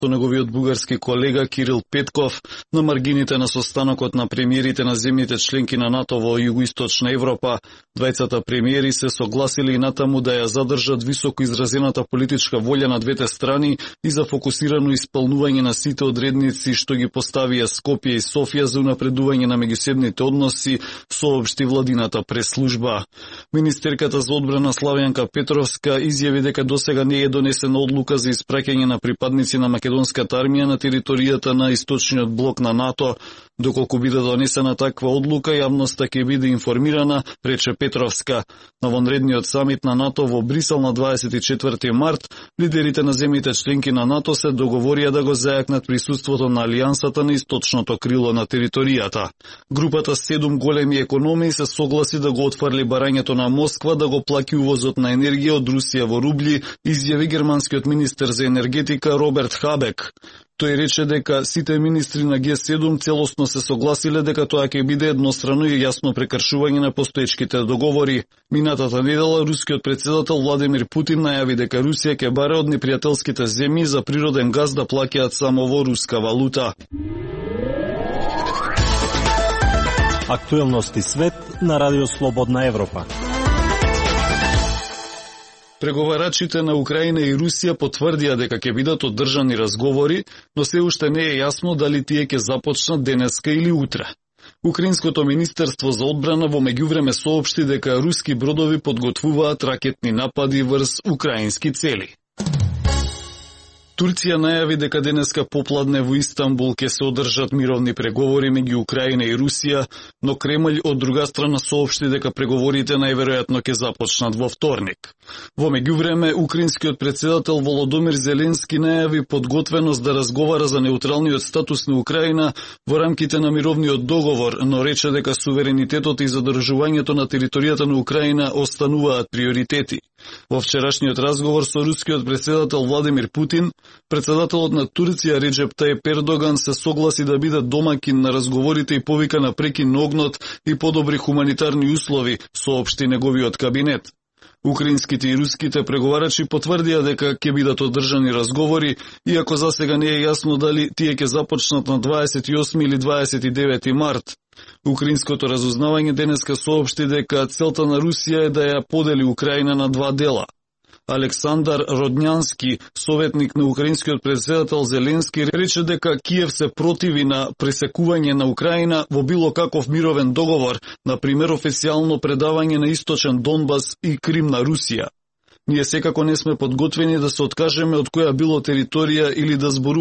со неговиот бугарски колега Кирил Петков на маргините на состанокот на премиерите на земјите членки на НАТО во Југоисточна Европа. Двајцата премиери се согласили и натаму да ја задржат високо изразената политичка волја на двете страни и за фокусирано исполнување на сите одредници што ги поставија Скопје и Софија за унапредување на меѓусебните односи, соопшти владината пресслужба. Министерката за одбрана Славјанка Петровска изјави дека досега не е донесена одлука за испраќање на припадници на македонската армија на територијата на источниот блок на НАТО. Доколку биде донесена таква одлука, јавноста ќе биде информирана, рече Петровска. На вонредниот самит на НАТО во Брисел на 24 март, лидерите на земјите членки на НАТО се договорија да го зајакнат присуството на алијансата на источното крило на територијата. Групата 7 големи економии се согласи да го отфрли барањето на Москва да го плаќи увозот на енергија од Русија во рубли, изјави германскиот министер за енергетика Роберт Хабек. Тој рече дека сите министри на Г7 целосно се согласиле дека тоа ќе биде еднострано и јасно прекршување на постоечките договори. Минатата недела рускиот претседател Владимир Путин најави дека Русија ќе баре од непријателските земји за природен газ да плаќаат само во руска валута. Актуелности свет на Радио Слободна Европа. Преговарачите на Украина и Русија потврдија дека ќе бидат одржани разговори, но се уште не е јасно дали тие ќе започнат денеска или утре. Украинското министерство за одбрана во меѓувреме соопшти дека руски бродови подготвуваат ракетни напади врз украински цели. Турција најави дека денеска попладне во Истанбул ќе се одржат мировни преговори меѓу Украина и Русија, но Кремљ од друга страна соопшти дека преговорите најверојатно ќе започнат во вторник. Во меѓувреме, украинскиот претседател Володомир Зеленски најави подготвеност да разговара за неутралниот статус на Украина во рамките на мировниот договор, но рече дека суверенитетот и задржувањето на територијата на Украина остануваат приоритети. Во вчерашниот разговор со рускиот претседател Владимир Путин, председателот на Турција Реджеп Тајип Ердоган се согласи да биде домакин на разговорите и повика на прекин на огнот и подобри хуманитарни услови, соопшти неговиот кабинет. Украинските и руските преговарачи потврдија дека ќе бидат одржани разговори, иако засега не е јасно дали тие ќе започнат на 28 или 29 март. Украинското разузнавање денеска соопшти дека целта на Русија е да ја подели Украина на два дела. Александар Родњански, советник на украинскиот претседател Зеленски, рече дека Киев се противи на пресекување на Украина во било каков мировен договор, например официјално предавање на Источен Донбас и Крим на Русија. Ние секако не сме подготвени да се откажеме од која било територија или да зборуваме